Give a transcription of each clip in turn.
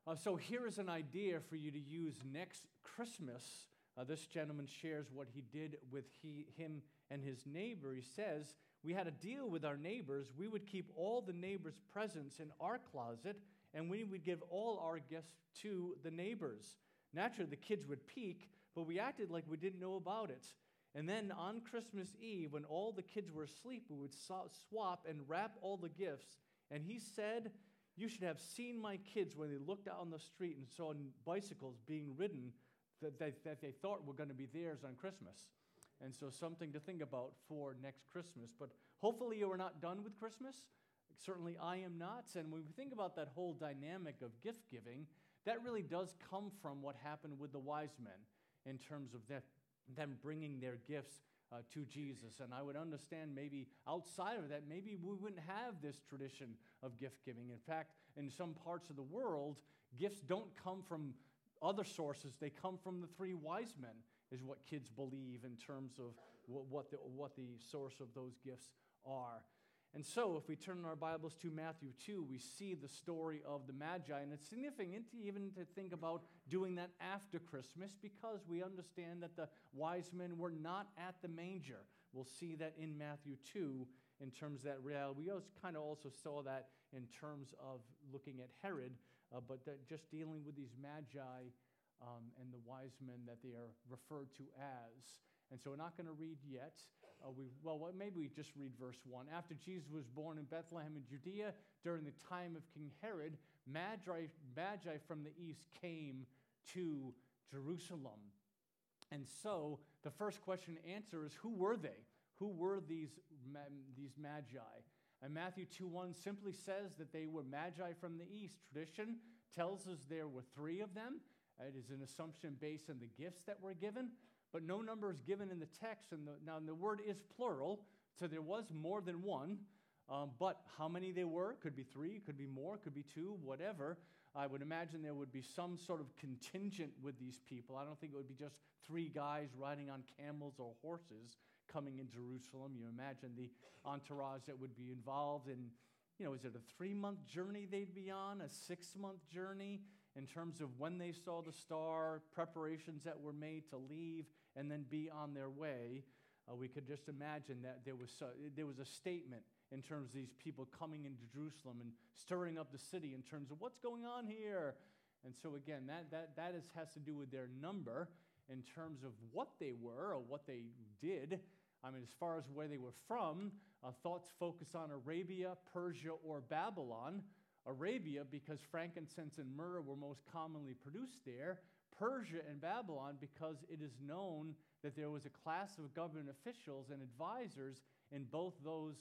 So here is an idea for you to use next Christmas. This gentleman shares what he did with him and his neighbor. He says, we had a deal with our neighbors. We would keep all the neighbors' presents in our closet, and we would give all our gifts to the neighbors. Naturally, the kids would peek, but we acted like we didn't know about it. And then on Christmas Eve, when all the kids were asleep, we would swap and wrap all the gifts. And he said, you should have seen my kids when they looked out on the street and saw bicycles being ridden that they thought were going to be theirs on Christmas. And so something to think about for next Christmas. But hopefully you are not done with Christmas. Certainly I am not. And when we think about that whole dynamic of gift giving, that really does come from what happened with the wise men in terms of them bringing their gifts to Jesus. And I would understand maybe outside of that, maybe we wouldn't have this tradition of gift giving. In fact, in some parts of the world, gifts don't come from other sources. They come from the three wise men, is what kids believe in terms of what the source of those gifts are. And so if we turn our Bibles to Matthew 2, we see the story of the Magi. And it's significant even to think about doing that after Christmas because we understand that the wise men were not at the manger. We'll see that in Matthew 2 in terms of that reality. We also saw that in terms of looking at Herod, but just dealing with these Magi and the wise men that they are referred to as. And so we're not going to read yet. Maybe we just read verse 1. After Jesus was born in Bethlehem in Judea during the time of King Herod, Magi from the east came to Jerusalem. And so the first question to answer is, who were they? Who were these Magi? And Matthew 2:1 simply says that they were Magi from the east. Tradition tells us there were three of them. It is an assumption based on the gifts that were given, but no number is given in the text. And the word is plural, so there was more than one. But how many there were? Could be three, could be more, could be two, whatever. I would imagine there would be some sort of contingent with these people. I don't think it would be just three guys riding on camels or horses coming in Jerusalem. You imagine the entourage that would be involved in, is it a 3-month journey they'd be on, a 6-month journey in terms of when they saw the star, preparations that were made to leave and then be on their way. We could just imagine that there was a statement in terms of these people coming into Jerusalem and stirring up the city in terms of what's going on here. And so again, that has to do with their number in terms of what they were or what they did. I mean, as far as where they were from, thoughts focus on Arabia, Persia, or Babylon. Arabia, because frankincense and myrrh were most commonly produced there. Persia and Babylon, because it is known that there was a class of government officials and advisors in both those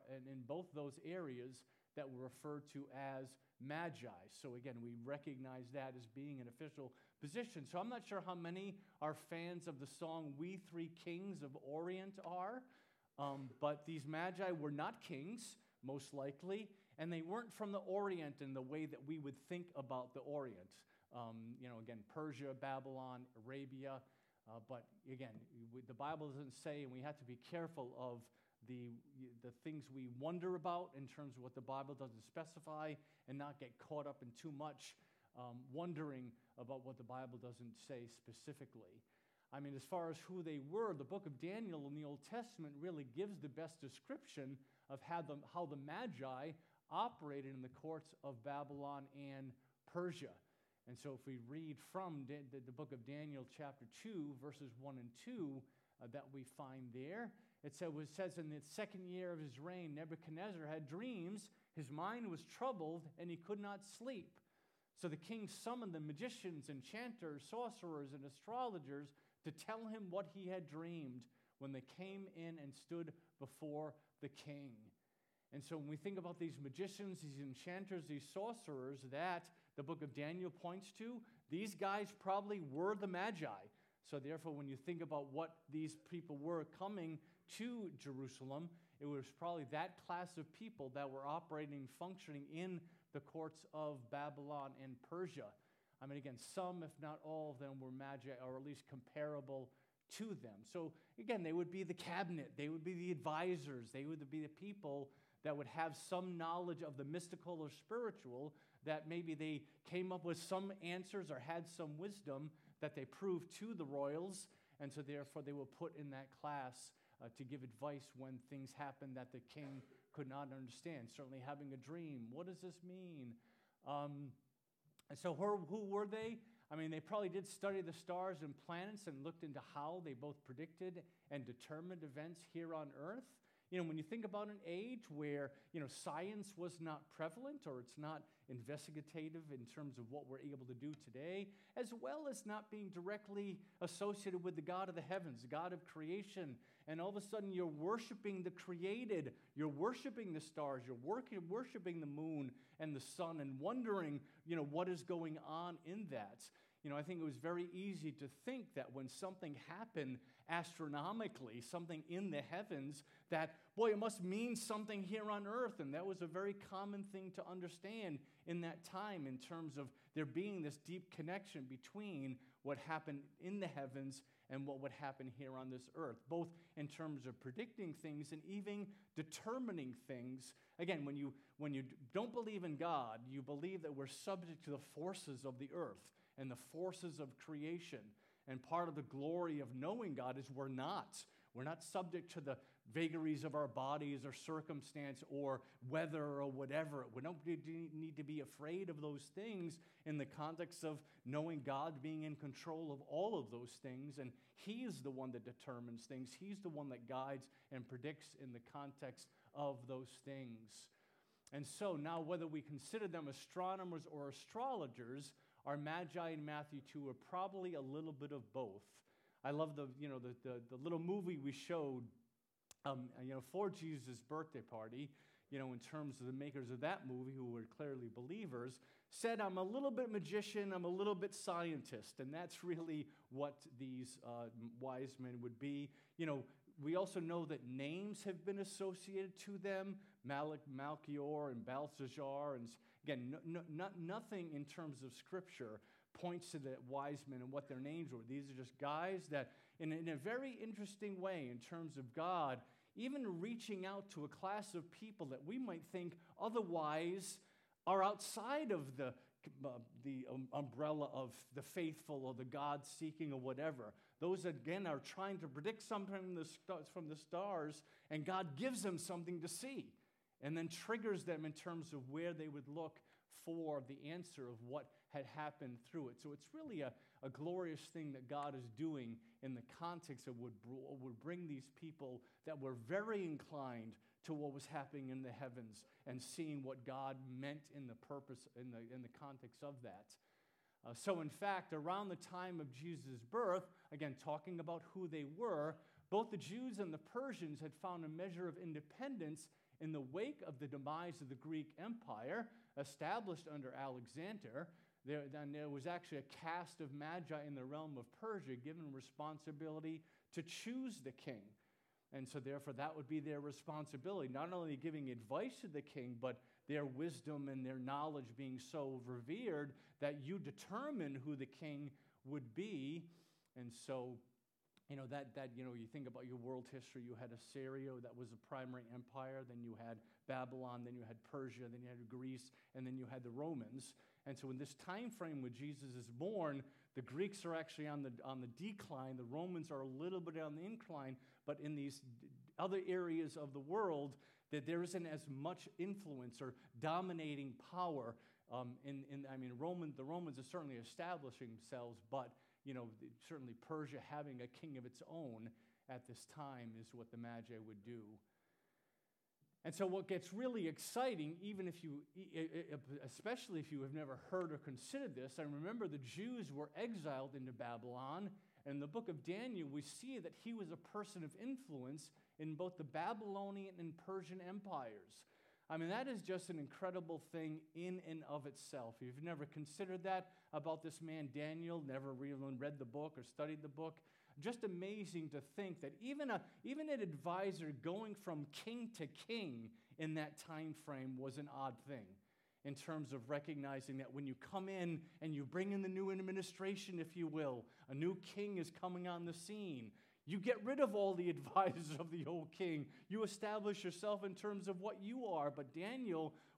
areas that were referred to as Magi. So again, we recognize that as being an official position. So I'm not sure how many are fans of the song "We Three Kings of Orient" are, but these Magi were not kings, most likely, and they weren't from the Orient in the way that we would think about the Orient. Again, Persia, Babylon, Arabia, but again, the Bible doesn't say, and we have to be careful of the things we wonder about in terms of what the Bible doesn't specify and not get caught up in too much wondering about what the Bible doesn't say specifically. I mean, as far as who they were, the book of Daniel in the Old Testament really gives the best description of how the Magi operated in the courts of Babylon and Persia. And so if we read from the book of Daniel chapter 2, verses 1 and 2, that we find there, it says, in the second year of his reign, Nebuchadnezzar had dreams, his mind was troubled, and he could not sleep. So the king summoned the magicians, enchanters, sorcerers, and astrologers to tell him what he had dreamed when they came in and stood before the king. And so when we think about these magicians, these enchanters, these sorcerers that the book of Daniel points to, these guys probably were the Magi. So therefore, when you think about what these people were coming to Jerusalem, it was probably that class of people that were operating, functioning in the courts of Babylon and Persia. I mean, again, some, if not all of them, were Magi, or at least comparable to them. So again, they would be the cabinet, they would be the advisors, they would be the people that would have some knowledge of the mystical or spiritual that maybe they came up with some answers or had some wisdom that they proved to the royals, and so therefore they were put in that class to give advice when things happened that the king could not understand. Certainly having a dream. What does this mean? And so who were they? I mean, they probably did study the stars and planets and looked into how they both predicted and determined events here on earth. You know, when you think about an age where, science was not prevalent or it's not investigative in terms of what we're able to do today, as well as not being directly associated with the God of the heavens, the God of creation, and all of a sudden you're worshiping the created, you're worshiping the stars, you're worshiping the moon and the sun and wondering, what is going on in that. I think it was very easy to think that when something happened astronomically, something in the heavens, that, boy, it must mean something here on earth. And that was a very common thing to understand in that time in terms of there being this deep connection between what happened in the heavens and what would happen here on this earth, both in terms of predicting things and even determining things. Again, when you don't believe in God, you believe that we're subject to the forces of the earth and the forces of creation. And part of the glory of knowing God is we're not. We're not subject to the vagaries of our bodies or circumstance or weather or whatever. We don't need to be afraid of those things in the context of knowing God being in control of all of those things. And He is the one that determines things. He's the one that guides and predicts in the context of those things. And so now, whether we consider them astronomers or astrologers, our Magi in Matthew 2 are probably a little bit of both. I love the little movie we showed, for Jesus' birthday party, in terms of the makers of that movie, who were clearly believers, said, I'm a little bit magician, I'm a little bit scientist, and that's really what these wise men would be. We also know that names have been associated to them, Melchior and Balthazar, and again, nothing in terms of Scripture points to the wise men and what their names were. These are just guys that, in a very interesting way, in terms of God, even reaching out to a class of people that we might think otherwise are outside of the umbrella of the faithful or the God-seeking or whatever. Those, again, are trying to predict something from the stars, and God gives them something to see and then triggers them in terms of where they would look for the answer of what had happened through it. So it's really a glorious thing that God is doing in the context of would bring these people that were very inclined to what was happening in the heavens and seeing what God meant in the purpose, in the context of that. So in fact, around the time of Jesus' birth, again, talking about who they were, both the Jews and the Persians had found a measure of independence in the wake of the demise of the Greek Empire, established under Alexander. There was actually a caste of magi in the realm of Persia given responsibility to choose the king. And so therefore that would be their responsibility, not only giving advice to the king, but their wisdom and their knowledge being so revered that you determine who the king would be. And so, you think about your world history, you had Assyria, that was a primary empire, then you had Babylon, then you had Persia, then you had Greece, and then you had the Romans. And so in this time frame when Jesus is born, the Greeks are actually on the decline, the Romans are a little bit on the incline, but in these other areas of the world, that there isn't as much influence or dominating power. The Romans are certainly establishing themselves, but certainly Persia having a king of its own at this time is what the Magi would do. And so what gets really exciting, especially if you have never heard or considered this, and remember the Jews were exiled into Babylon. In the book of Daniel, we see that he was a person of influence in both the Babylonian and Persian empires. I mean, that is just an incredible thing in and of itself. If you've never considered that about this man Daniel, never really read the book or studied the book, just amazing to think that even an advisor going from king to king in that time frame was an odd thing in terms of recognizing that when you come in and you bring in the new administration, if you will, a new king is coming on the scene. You get rid of all the advisors of the old king. You establish yourself in terms of what you are. But Daniel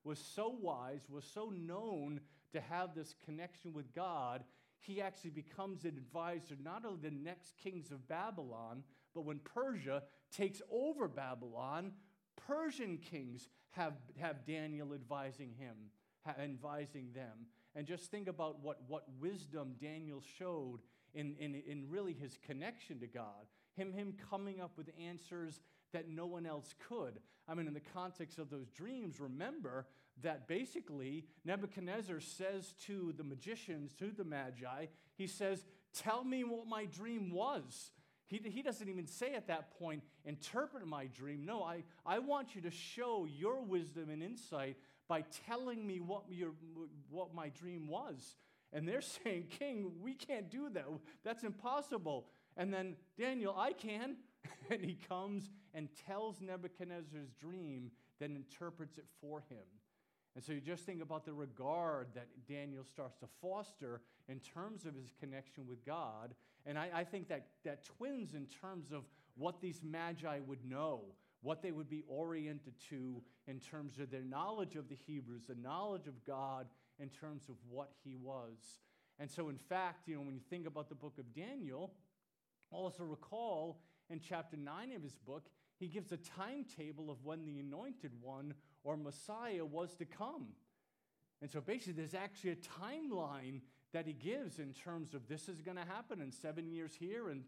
was so wise, was so known to have this connection with God, he actually becomes an advisor not only to the next kings of Babylon, but when Persia takes over Babylon, Persian kings have Daniel advising them. And just think about what wisdom Daniel showed in really his connection to God. Him coming up with answers that no one else could. I mean, in the context of those dreams, remember that basically Nebuchadnezzar says to the magicians, to the magi, he says, tell me what my dream was. He doesn't even say at that point, interpret my dream. No, I want you to show your wisdom and insight by telling me what my dream was. And they're saying, King, we can't do that. That's impossible. And then, Daniel, I can. And he comes and tells Nebuchadnezzar's dream, then interprets it for him. And so you just think about the regard that Daniel starts to foster in terms of his connection with God. And I think that twins in terms of what these magi would know, what they would be oriented to in terms of their knowledge of the Hebrews, the knowledge of God in terms of what he was. And so, in fact, when you think about the book of Daniel, also recall in chapter 9 of his book, he gives a timetable of when the anointed one or Messiah was to come. And so basically there's actually a timeline that he gives in terms of this is going to happen in 7 years here and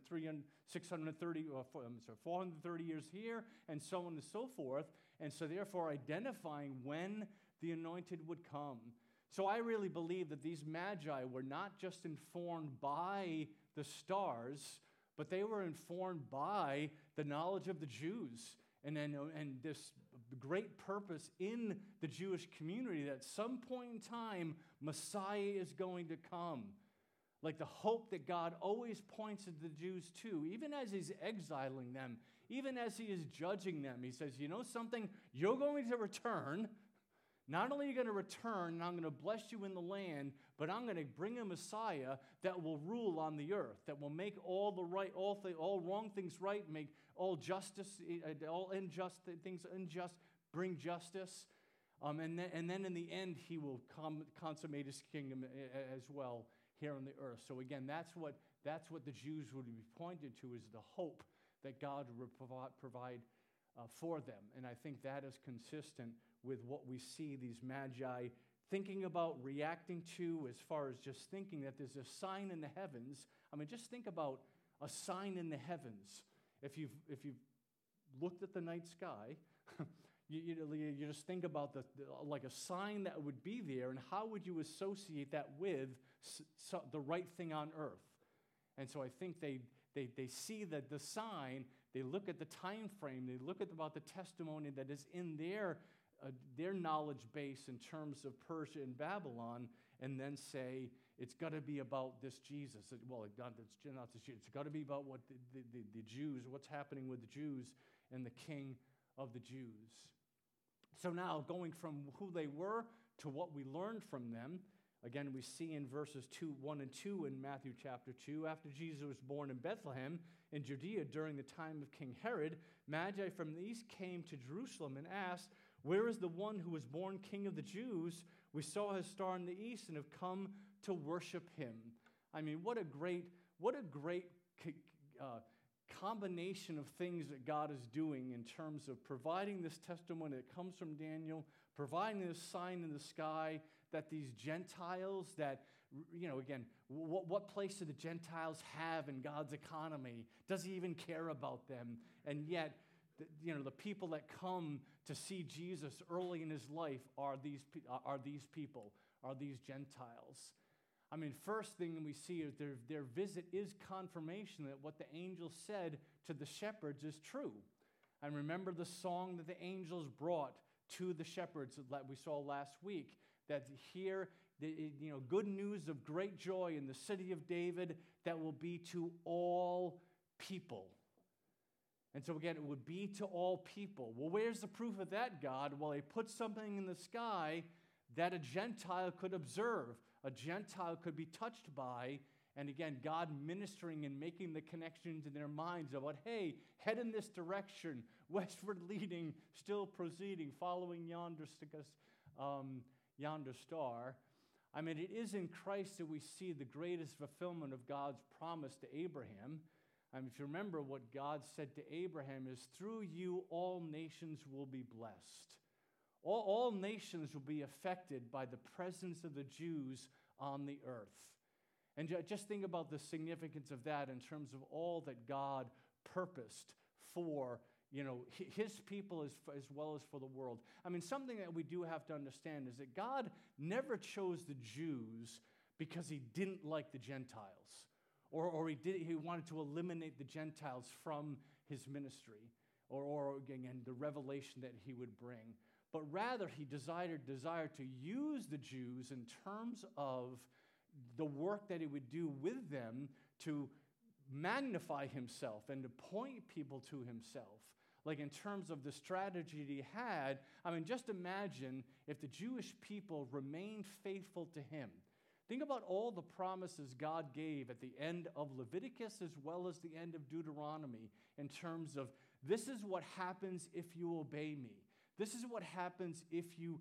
430 years here and so on and so forth. And so therefore identifying when the anointed would come. So I really believe that these magi were not just informed by the stars, but they were informed by the knowledge of the Jews and this great purpose in the Jewish community that at some point in time, Messiah is going to come. Like the hope that God always points to the Jews to, even as he's exiling them, even as he is judging them. He says, you know something? You're going to return. Not only are you going to return, and I'm going to bless you in the land, but I'm going to bring a Messiah that will rule on the earth, that will make all wrong things right, make all unjust things unjust, bring justice. And then in the end, he will consummate his kingdom as well here on the earth. So again, that's what the Jews would be pointed to, is the hope that God would provide for them. And I think that is consistent with what we see these magi thinking about, reacting to, as far as just thinking that there's a sign in the heavens. I mean, just think about a sign in the heavens. If you've looked at the night sky, you just think about like a sign that would be there, and how would you associate that with the right thing on earth? And so I think they see that the sign, they look at the time frame, they look at about the testimony that is in their knowledge base in terms of Persia and Babylon, and then say, it's got to be about this Jesus. Well, it's not this Jesus. It's got to be about what the Jews, what's happening with the Jews and the King of the Jews. So now, going from who they were to what we learned from them, again, we see in verses 1 and 2 in Matthew chapter 2, after Jesus was born in Bethlehem in Judea during the time of King Herod, Magi from the east came to Jerusalem and asked, where is the one who was born King of the Jews? We saw his star in the east and have come to worship him. I mean, what a great combination of things that God is doing in terms of providing this testimony that comes from Daniel, providing this sign in the sky that these Gentiles that, again, what place do the Gentiles have in God's economy? Does he even care about them? And yet, the people that come to see Jesus early in his life are these people, are these Gentiles. I mean, first thing we see is their visit is confirmation that what the angel said to the shepherds is true. And remember the song that the angels brought to the shepherds that we saw last week, that here, good news of great joy in the city of David that will be to all people. And so again, it would be to all people. Well, where's the proof of that, God? Well, he put something in the sky that a Gentile could observe, a Gentile could be touched by, and again, God ministering and making the connections in their minds about, hey, head in this direction, westward leading, still proceeding, following yonder yonder star. I mean, it is in Christ that we see the greatest fulfillment of God's promise to Abraham. I mean, if you remember what God said to Abraham is, through you all nations will be blessed. All nations will be affected by the presence of the Jews on the earth. And just think about the significance of that in terms of all that God purposed for, his people as well as for the world. I mean, something that we do have to understand is that God never chose the Jews because he didn't like the Gentiles, or he wanted to eliminate the Gentiles from his ministry, or again, the revelation that he would bring. But rather, he desired to use the Jews in terms of the work that he would do with them to magnify himself and to point people to himself. Like in terms of the strategy that he had, I mean, just imagine if the Jewish people remained faithful to him. Think about all the promises God gave at the end of Leviticus as well as the end of Deuteronomy in terms of, this is what happens if you obey me. This is what happens if you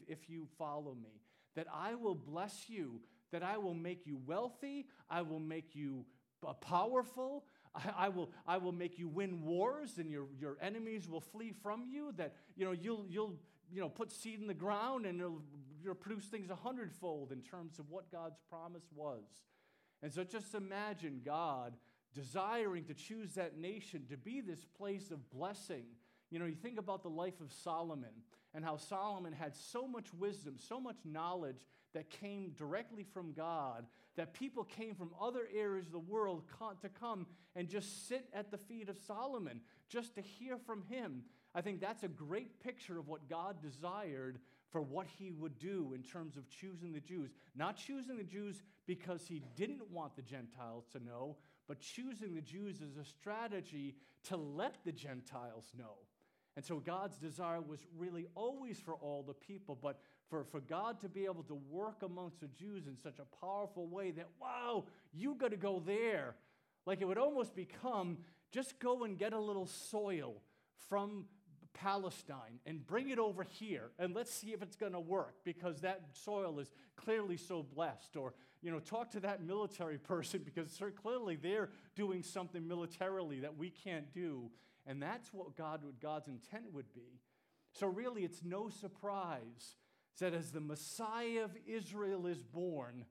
follow me. That I will bless you, that I will make you wealthy, I will make you powerful, I will make you win wars, and your enemies will flee from you. That you'll put seed in the ground, and you'll produce things 100-fold in terms of what God's promise was. And so just imagine God desiring to choose that nation to be this place of blessing. You think about the life of Solomon and how Solomon had so much wisdom, so much knowledge that came directly from God, that people came from other areas of the world to come and just sit at the feet of Solomon, just to hear from him. I think that's a great picture of what God desired for what he would do in terms of choosing the Jews. Not choosing the Jews because he didn't want the Gentiles to know, but choosing the Jews as a strategy to let the Gentiles know. And so God's desire was really always for all the people, but for God to be able to work amongst the Jews in such a powerful way that, wow, you got to go there. Like it would almost become, just go and get a little soil from Palestine and bring it over here, and let's see if it's going to work, because that soil is clearly so blessed. Or, talk to that military person, because clearly they're doing something militarily that we can't do. And that's what God's intent would be. So really, it's no surprise that as the Messiah of Israel is born,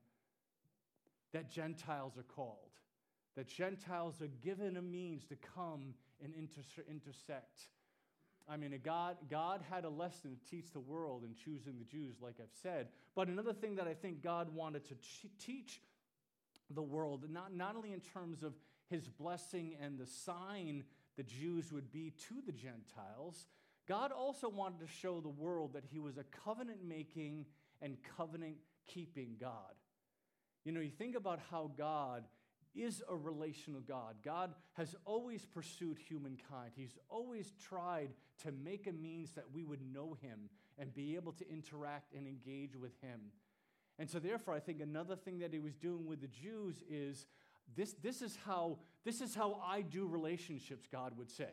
that Gentiles are called, that Gentiles are given a means to come and intersect. I mean, God had a lesson to teach the world in choosing the Jews, like I've said. But another thing that I think God wanted to teach the world, not only in terms of his blessing and the sign the Jews would be to the Gentiles, God also wanted to show the world that he was a covenant-making and covenant-keeping God. You think about how God is a relational God. God has always pursued humankind. He's always tried to make a means that we would know him and be able to interact and engage with him. And so therefore, I think another thing that he was doing with the Jews is, this is how I do relationships, God would say.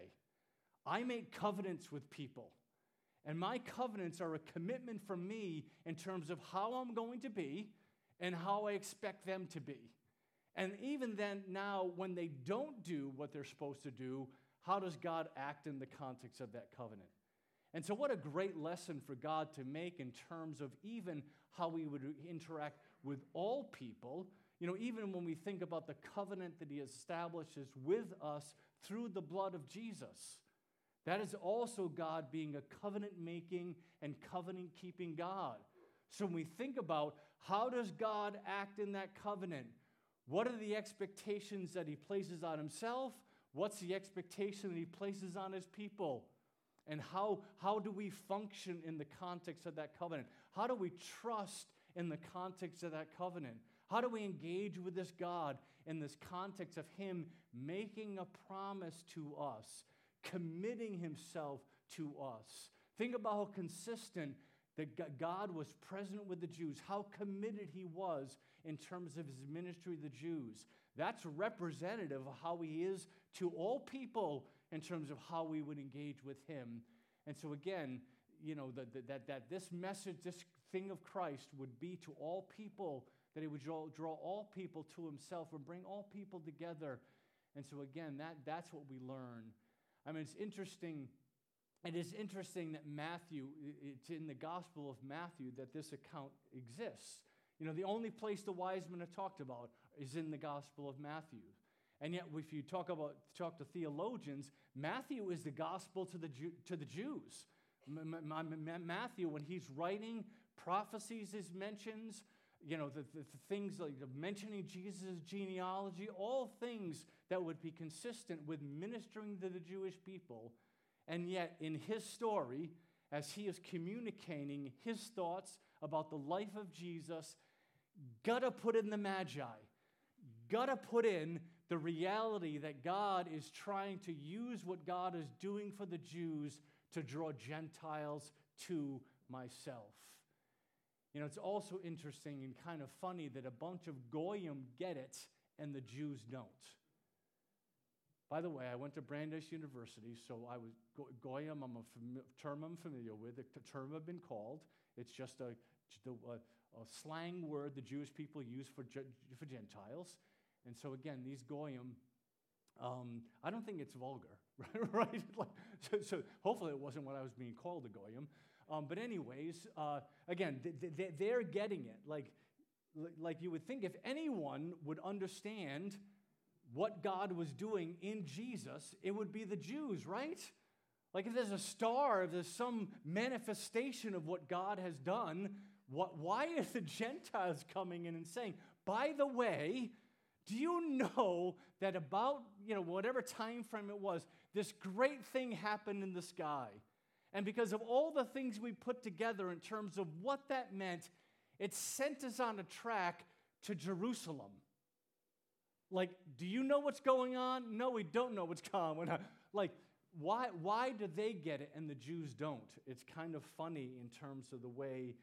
I make covenants with people. And my covenants are a commitment from me in terms of how I'm going to be and how I expect them to be. And even then, now, when they don't do what they're supposed to do, how does God act in the context of that covenant? And so what a great lesson for God to make in terms of even how we would interact with all people. Even when we think about the covenant that he establishes with us through the blood of Jesus. That is also God being a covenant-making and covenant-keeping God. So when we think about how does God act in that covenant, what are the expectations that he places on himself? What's the expectation that he places on his people? And how do we function in the context of that covenant? How do we trust in the context of that covenant? How do we engage with this God in this context of him making a promise to us, committing himself to us? Think about how consistent that God was present with the Jews, how committed he was in terms of his ministry to the Jews. That's representative of how he is to all people in terms of how we would engage with him. And so again, that this message, this thing of Christ would be to all people, that he would draw all people to himself and bring all people together. And so again, that's what we learn. I mean, it's interesting. It is interesting that Matthew, it's in the Gospel of Matthew that this account exists. The only place the wise men are talked about is in the Gospel of Matthew. And yet, if you talk to theologians, Matthew is the gospel to the Jews. Matthew, when he's writing, prophecies is mentions, the things like mentioning Jesus' genealogy, all things that would be consistent with ministering to the Jewish people. And yet, in his story, as he is communicating his thoughts about the life of Jesus, gotta put in the Magi, gotta put in the reality that God is trying to use what God is doing for the Jews to draw Gentiles to myself. It's also interesting and kind of funny that a bunch of Goyim get it and the Jews don't. By the way, I went to Brandeis University, so I was Goyim, term I'm familiar with, the term I've been called. It's just a slang word the Jewish people use for Gentiles. And so again, these Goyim, I don't think it's vulgar, right? So hopefully it wasn't what I was being called a Goyim. But anyways, again, they're getting it. Like you would think if anyone would understand what God was doing in Jesus, it would be the Jews, right? Like if there's a star, if there's some manifestation of what God has done, why are the Gentiles coming in and saying, by the way, do you know that about, whatever time frame it was, this great thing happened in the sky? And because of all the things we put together in terms of what that meant, it sent us on a track to Jerusalem. Like, do you know what's going on? No, we don't know what's going on. Like, why do they get it and the Jews don't? It's kind of funny in terms of the way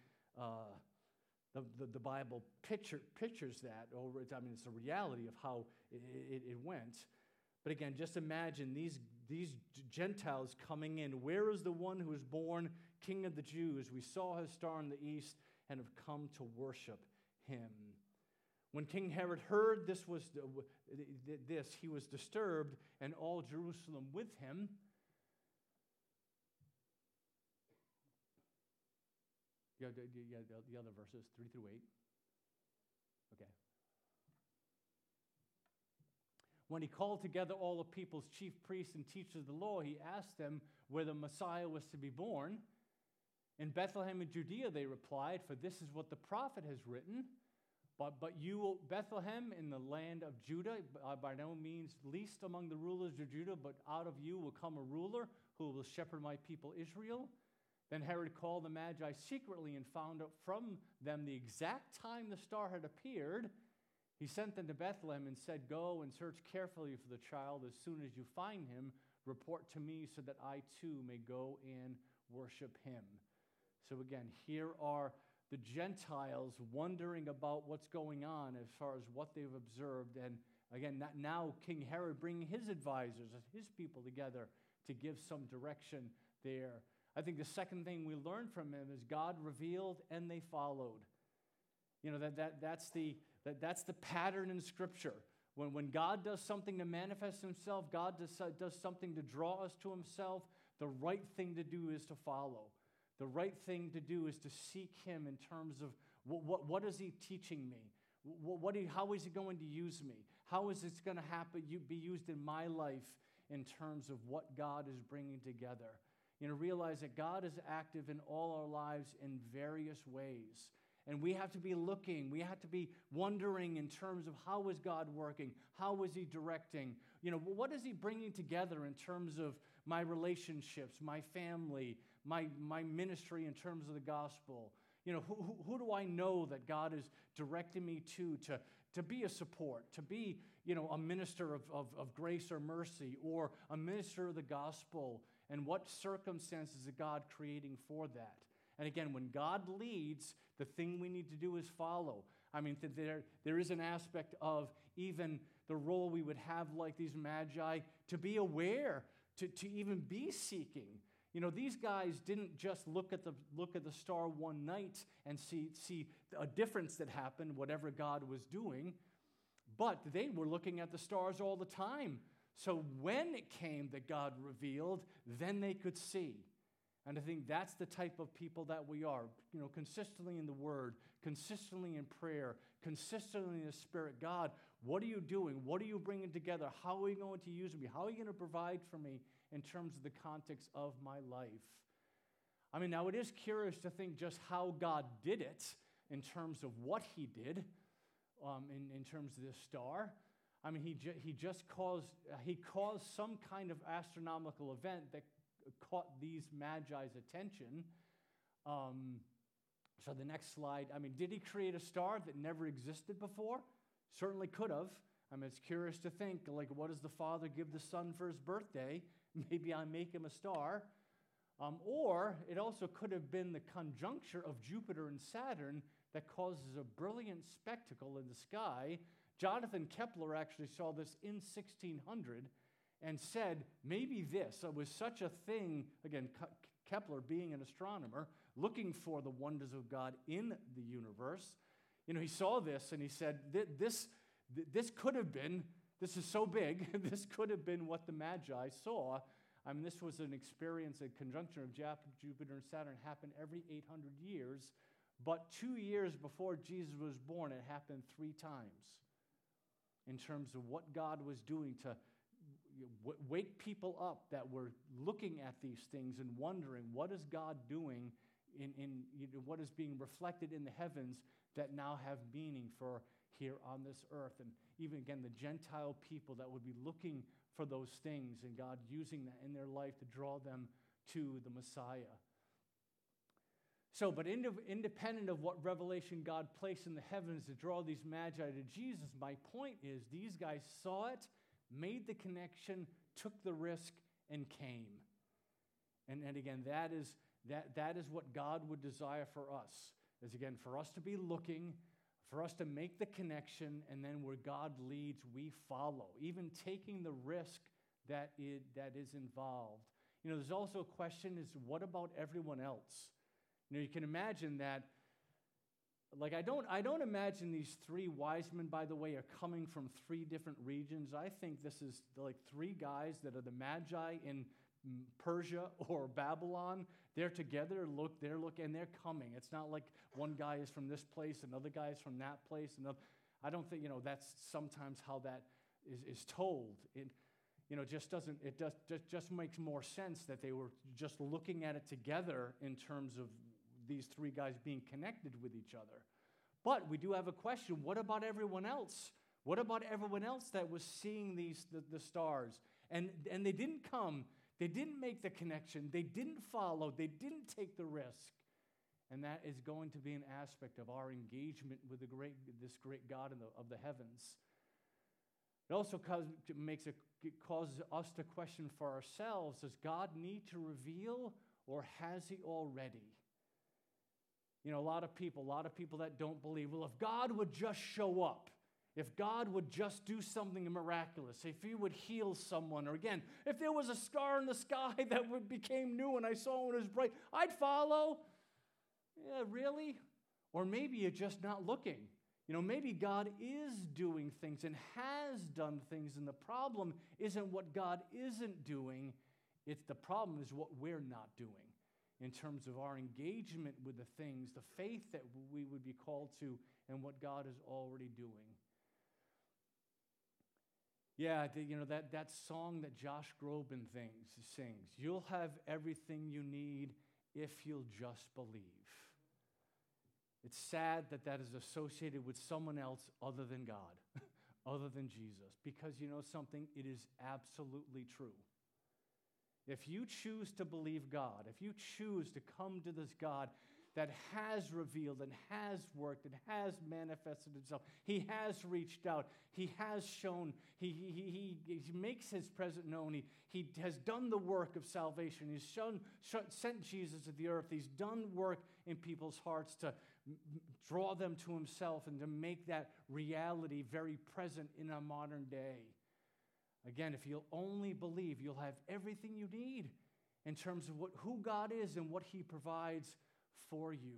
the Bible pictures that. It's a reality of how it went. But again, just imagine these Gentiles coming in. Where is the one who was born King of the Jews? We saw his star in the east and have come to worship him. When King Herod heard this, he was disturbed, and all Jerusalem with him. Yeah, the other verses, 3 through 8. Okay. When he called together all the people's chief priests and teachers of the law, he asked them where the Messiah was to be born. In Bethlehem in Judea, they replied, for this is what the prophet has written. But you, Bethlehem, in the land of Judah, by no means least among the rulers of Judah, but out of you will come a ruler who will shepherd my people Israel. Then Herod called the Magi secretly and found out from them the exact time the star had appeared. He sent them to Bethlehem and said, go and search carefully for the child. As soon as you find him, report to me so that I too may go and worship him. So again, here are the Gentiles wondering about what's going on as far as what they've observed. And again, now King Herod bringing his advisors, his people together to give some direction there. I think the second thing we learn from him is God revealed and they followed. That's the pattern in Scripture. When God does something to manifest himself, God does something to draw us to himself, the right thing to do is to follow. The right thing to do is to seek him in terms of what is he teaching me? How is he going to use me? How is this going to be used in my life in terms of what God is bringing together? Realize that God is active in all our lives in various ways. And we have to be looking, we have to be wondering in terms of how is God working? How is he directing? What is he bringing together in terms of my relationships, my family, my ministry in terms of the gospel? Who do I know that God is directing me to be a support, to be, a minister of grace or mercy, or a minister of the gospel? And what circumstances is God creating for that? And again, when God leads, the thing we need to do is follow. There is an aspect of even the role we would have like these Magi to be aware, to even be seeking. These guys didn't just look at the star one night and see a difference that happened, whatever God was doing, but they were looking at the stars all the time. So when it came that God revealed, then they could see. And I think that's the type of people that we are, consistently in the Word, consistently in prayer, consistently in the Spirit. God, what are you doing? What are you bringing together? How are you going to use me? How are you going to provide for me in terms of the context of my life? Now it is curious to think just how God did it in terms of what he did in terms of this star. He caused some kind of astronomical event that caught these magi's attention. So the next slide, did he create a star that never existed before? Certainly could have. It's curious to think, what does the Father give the Son for his birthday? Maybe I make him a star. Or it also could have been the conjuncture of Jupiter and Saturn that causes a brilliant spectacle in the sky. Jonathan Kepler actually saw this in 1600 and said, maybe this was such a thing, again, Kepler being an astronomer, looking for the wonders of God in the universe. He saw this and he said, this could have been, this is so big, this could have been what the Magi saw. This was an experience, a conjunction of Jupiter and Saturn happened every 800 years, but 2 years before Jesus was born, it happened 3 times in terms of what God was doing to wake people up that were looking at these things and wondering, what is God doing in what is being reflected in the heavens that now have meaning for here on this earth. And even again, the Gentile people that would be looking for those things and God using that in their life to draw them to the Messiah. So, but independent of what revelation God placed in the heavens to draw these magi to Jesus, my point is these guys saw it, made the connection, took the risk, and came. And again, that is what God would desire for us, is again, for us to be looking, for us to make the connection, and then where God leads, we follow, even taking the risk that is involved. There's also a question is, what about everyone else? You can imagine that, I don't imagine these 3 wise men, by the way, are coming from 3 different regions. I think this is 3 guys that are the Magi in Persia or Babylon. They're together, and they're coming. It's not like one guy is from this place, another guy is from that place. I don't think, that's sometimes how that is told. It just makes more sense that they were just looking at it together in terms of these 3 guys being connected with each other. But we do have a question. What about everyone else? What about everyone else that was seeing the stars? And they didn't come. They didn't make the connection. They didn't follow. They didn't take the risk. And that is going to be an aspect of our engagement with this great God of the heavens. It also causes us to question for ourselves, does God need to reveal, or has he already? A lot of people that don't believe, well, if God would just show up, if God would just do something miraculous, if he would heal someone, or again, if there was a star in the sky that became new and I saw it was bright, I'd follow. Yeah, really? Or maybe you're just not looking. Maybe God is doing things and has done things, and the problem isn't what God isn't doing. The problem is what we're not doing in terms of our engagement with the things, the faith that we would be called to, and what God is already doing. Yeah, that song that Josh Groban sings, you'll have everything you need if you'll just believe. It's sad that is associated with someone else other than God, other than Jesus, because something, it is absolutely true. If you choose to believe God, if you choose to come to this God that has revealed and has worked and has manifested himself, he has reached out, he has shown, he makes his presence known, he has done the work of salvation, he's sent Jesus to the earth, he's done work in people's hearts to draw them to himself and to make that reality very present in our modern day. Again, if you'll only believe, you'll have everything you need. in terms of who God is and what he provides for you.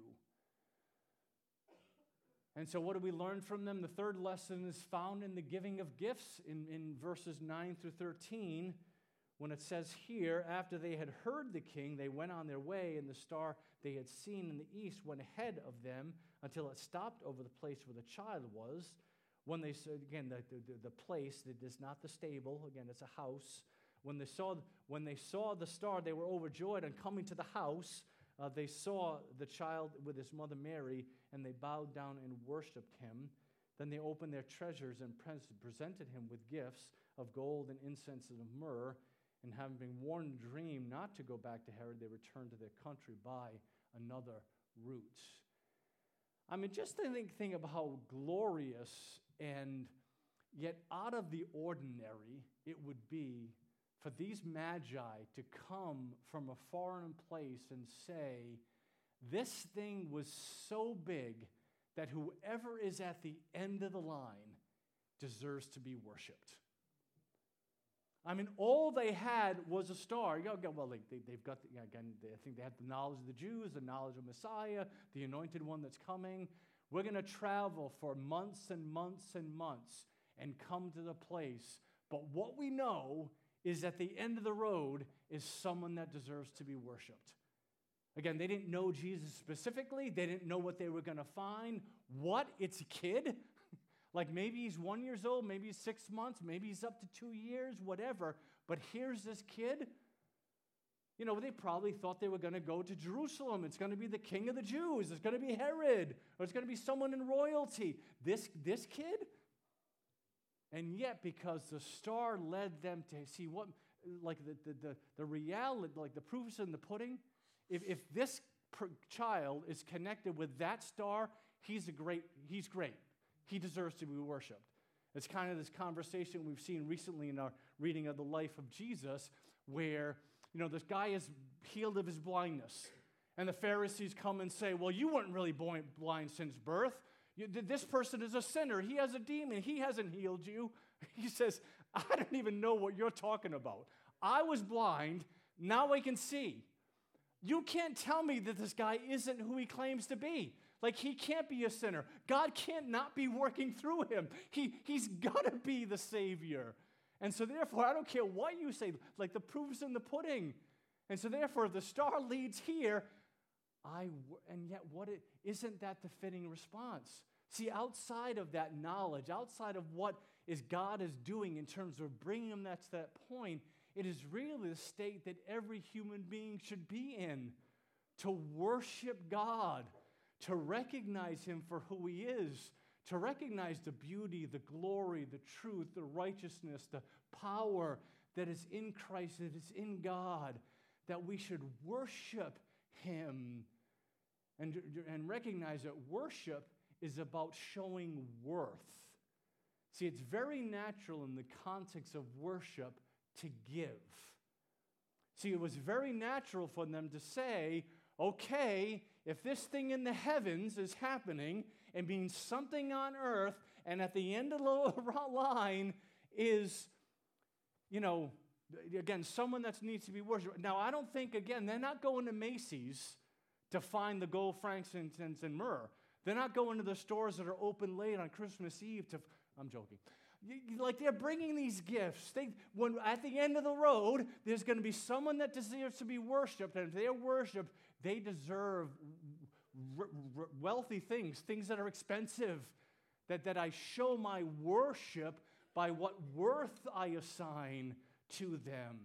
And so what do we learn from them? The third lesson is found in the giving of gifts in verses 9 through 13, when it says here, after they had heard the king, they went on their way, and the star they had seen in the east went ahead of them until it stopped over the place where the child was. When they saw, again, the place, it is not the stable, again, it's a house. When they saw the star, they were overjoyed, and coming to the house, they saw the child with his mother Mary, and they bowed down and worshipped him. Then they opened their treasures and presented him with gifts of gold and incense and of myrrh. And having been warned in a dream not to go back to Herod, they returned to their country by another route. I mean, just to think about how glorious and yet out of the ordinary it would be for these magi to come from a foreign place and say, this thing was so big that whoever is at the end of the line deserves to be worshipped. I mean, all they had was a star. Well, they've got, again, I think they had the knowledge of the Jews, the knowledge of Messiah, the anointed one that's coming. We're going to travel for months and months and months and come to the place. But what we know is at the end of the road is someone that deserves to be worshiped. Again, they didn't know Jesus specifically. They didn't know what they were going to find. What? It's a kid? Like maybe he's 1 year old, maybe he's 6 months, maybe he's up to 2 years, whatever. But here's this kid. You know, they probably thought they were going to go to Jerusalem. It's going to be the king of the Jews. It's going to be Herod. Or it's going to be someone in royalty. This kid? And yet, because the star led them to see what, like the reality, like the proof is in the pudding. If this child is connected with that star, he's great. He deserves to be worshipped. It's kind of this conversation we've seen recently in our reading of the life of Jesus, where, you know, this guy is healed of his blindness. And the Pharisees come and say, well, you weren't really blind since birth. This person is a sinner. He has a demon. He hasn't healed you. He says, I don't even know what you're talking about. I was blind. Now I can see. You can't tell me that this guy isn't who he claims to be. Like, he can't be a sinner. God can't not be working through him. He's got to be the Savior. And so, therefore, I don't care what you say. Like, the proof's in the pudding. And so, therefore, the star leads here. And yet, isn't that the fitting response? See, outside of that knowledge, outside of what God is doing in terms of bringing them to that point, it is really the state that every human being should be in, to worship God, to recognize him for who he is, to recognize the beauty, the glory, the truth, the righteousness, the power that is in Christ, that is in God, that we should worship him and recognize that worship is about showing worth. See, it's very natural in the context of worship to give. See, it was very natural for them to say, okay, if this thing in the heavens is happening and means something on earth, and at the end of the line is, you know, again, someone that needs to be worshipped. Now, I don't think, again, they're not going to Macy's to find the gold, frankincense, and myrrh. They're not going to the stores that are open late on Christmas Eve to, I'm joking. Like, they're bringing these gifts. When at the end of the road, there's going to be someone that deserves to be worshipped, and if they're worshipped, they deserve wealthy things that are expensive, that I show my worship by what worth I assign to them.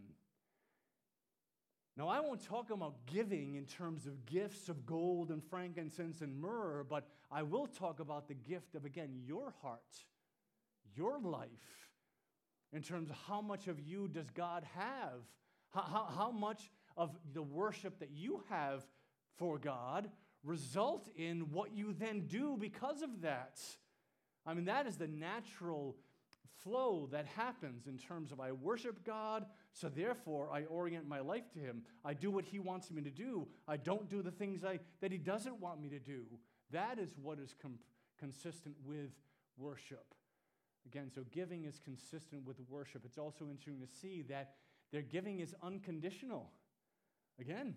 Now, I won't talk about giving in terms of gifts of gold and frankincense and myrrh, but I will talk about the gift of, again, your heart, your life, in terms of how much of you does God have? How much of the worship that you have for God result in what you then do because of that? I mean, that is the natural flow that happens in terms of I worship God, so therefore I orient my life to him. I do what he wants me to do. I don't do the things that he doesn't want me to do. That is what is consistent with worship. Again, so giving is consistent with worship. It's also interesting to see that their giving is unconditional. Again,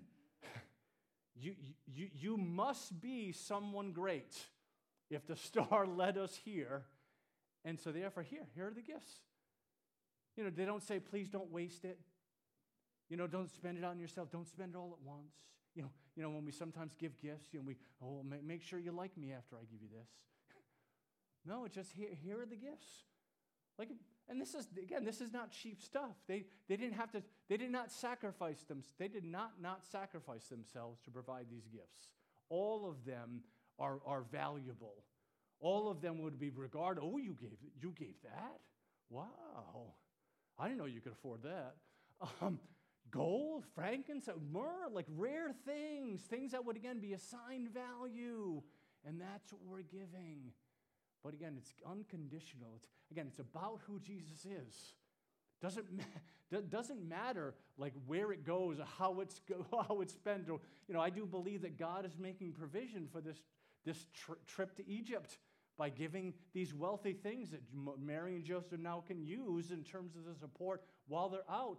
you must be someone great if the star led us here. And so therefore, here are the gifts. They don't say, please don't waste it. Don't spend it on yourself. Don't spend it all at once. When we sometimes give gifts, make sure you like me after I give you this. No, it's just here are the gifts. And this is not cheap stuff. They did not sacrifice themselves to provide these gifts. All of them are valuable. All of them would be regarded. Oh, you gave that? Wow. I didn't know you could afford that. Gold, frankincense, myrrh, rare things that would, again, be assigned value. And that's what we're giving. But again, it's unconditional. It's about who Jesus is. Doesn't matter where it goes or how it's spent. I do believe that God is making provision for this trip to Egypt by giving these wealthy things that Mary and Joseph now can use in terms of the support while they're out.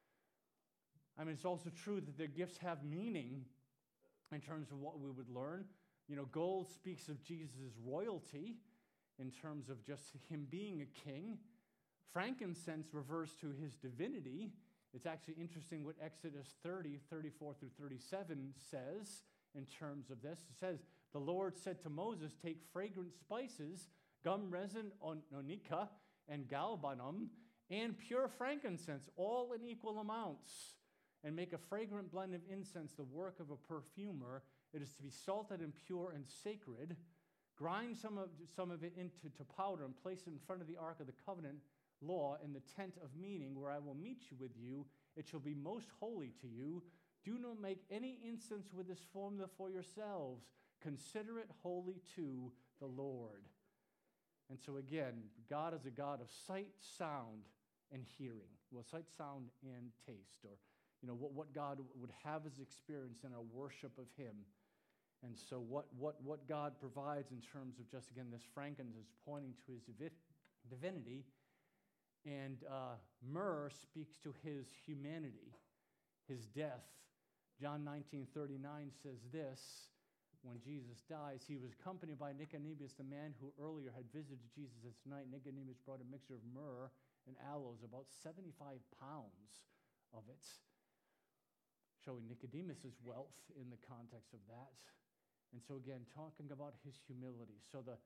It's also true that their gifts have meaning in terms of what we would learn. Gold speaks of Jesus' royalty in terms of just him being a king. Frankincense refers to his divinity. It's actually interesting what Exodus 30, 34 through 37 says in terms of this. It says, the Lord said to Moses, take fragrant spices, gum resin, onycha, and galbanum, and pure frankincense, all in equal amounts, and make a fragrant blend of incense, the work of a perfumer. It is to be salted and pure and sacred. Grind some of it into powder and place it in front of the ark of the covenant law in the tent of meeting where I will meet you with you. It shall be most holy to you. Do not make any incense with this formula for yourselves. Consider it holy to the Lord. And so again, God is a God of sight, sound, and hearing. Well, sight, sound, and taste, or what God would have as experience in our worship of him. And so what God provides in terms of just, again, this frankincense pointing to his divinity, and myrrh speaks to his humanity, his death. John 19:39 says this, when Jesus dies, he was accompanied by Nicodemus, the man who earlier had visited Jesus at night. Nicodemus brought a mixture of myrrh and aloes, about 75 pounds of it, showing Nicodemus' wealth in the context of that. And so again, talking about his humility. So the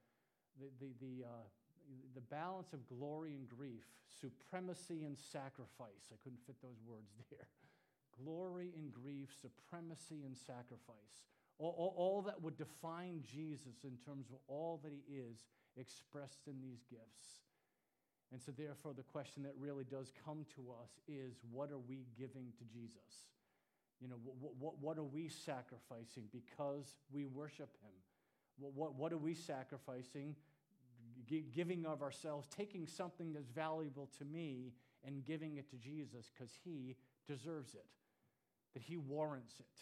balance of glory and grief, supremacy and sacrifice. I couldn't fit those words there. Glory and grief, supremacy and sacrifice. All that would define Jesus in terms of all that he is expressed in these gifts. And so therefore the question that really does come to us is, what are we giving to Jesus? What are we sacrificing because we worship him? What are we sacrificing? Giving of ourselves, taking something that's valuable to me and giving it to Jesus because he deserves it, that he warrants it.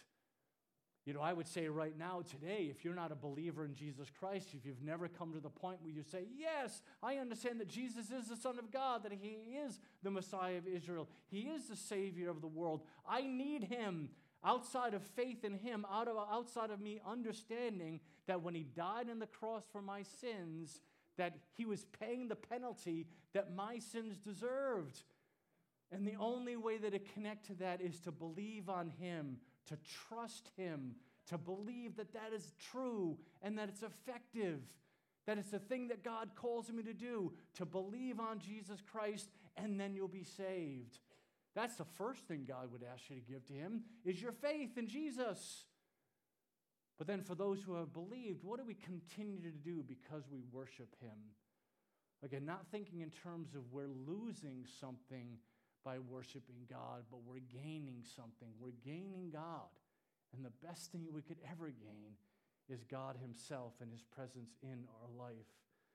I would say right now, today, if you're not a believer in Jesus Christ, if you've never come to the point where you say, yes, I understand that Jesus is the Son of God, that he is the Messiah of Israel, he is the Savior of the world. I need him. Outside of faith in him, outside of me understanding that when he died on the cross for my sins, that he was paying the penalty that my sins deserved. And the only way that I connect to that is to believe on him, to trust him, to believe that that is true and that it's effective, that it's the thing that God calls me to do, to believe on Jesus Christ, and then you'll be saved. That's the first thing God would ask you to give to him, is your faith in Jesus. But then for those who have believed, what do we continue to do because we worship him? Again, not thinking in terms of we're losing something by worshiping God, but we're gaining something. We're gaining God. And the best thing we could ever gain is God himself and his presence in our life.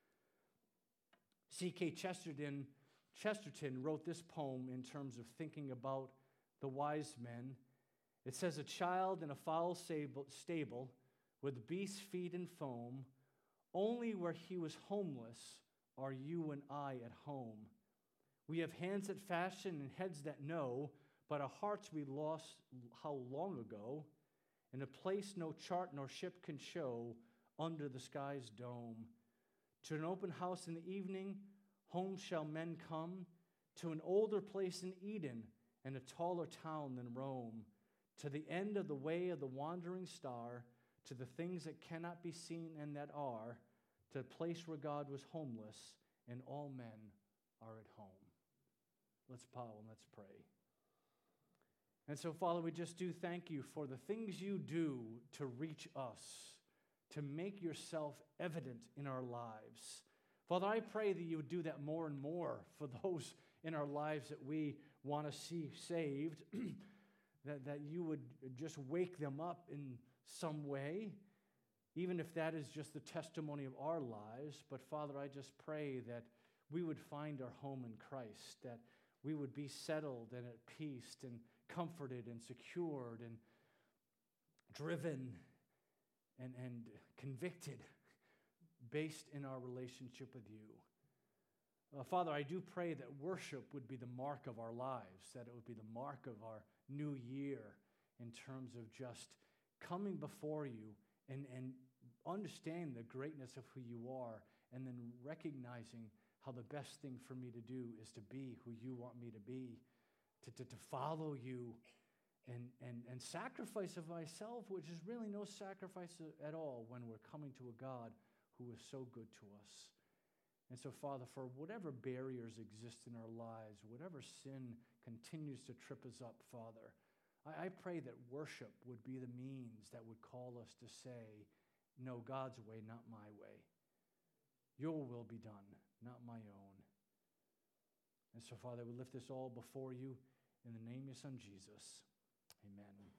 G.K. Chesterton wrote this poem in terms of thinking about the wise men. It says, a child in a foul stable with beasts' feed and foam, only where he was homeless are you and I at home. We have hands that fashion and heads that know, but our hearts we lost how long ago, in a place no chart nor ship can show, under the sky's dome. To an open house in the evening, home shall men come, to an older place in Eden, and a taller town than Rome, to the end of the way of the wandering star, to the things that cannot be seen and that are, to the place where God was homeless, and all men are at home. Let's bow and let's pray. And so, Father, we just do thank you for the things you do to reach us, to make yourself evident in our lives. Father, I pray that you would do that more and more for those in our lives that we want to see saved, that you would just wake them up in some way, even if that is just the testimony of our lives. But Father, I just pray that we would find our home in Christ, that we would be settled and at peace and comforted and secured and driven and convicted based in our relationship with you. Father, I do pray that worship would be the mark of our lives, that it would be the mark of our new year in terms of just coming before you and understanding the greatness of who you are, and then recognizing how the best thing for me to do is to be who you want me to be, to follow you and sacrifice of myself, which is really no sacrifice at all when we're coming to a God who is so good to us. And so, Father, for whatever barriers exist in our lives, whatever sin continues to trip us up, Father, I pray that worship would be the means that would call us to say, no, God's way, not my way. Your will be done, not my own. And so, Father, we lift this all before you in the name of your Son, Jesus. Amen.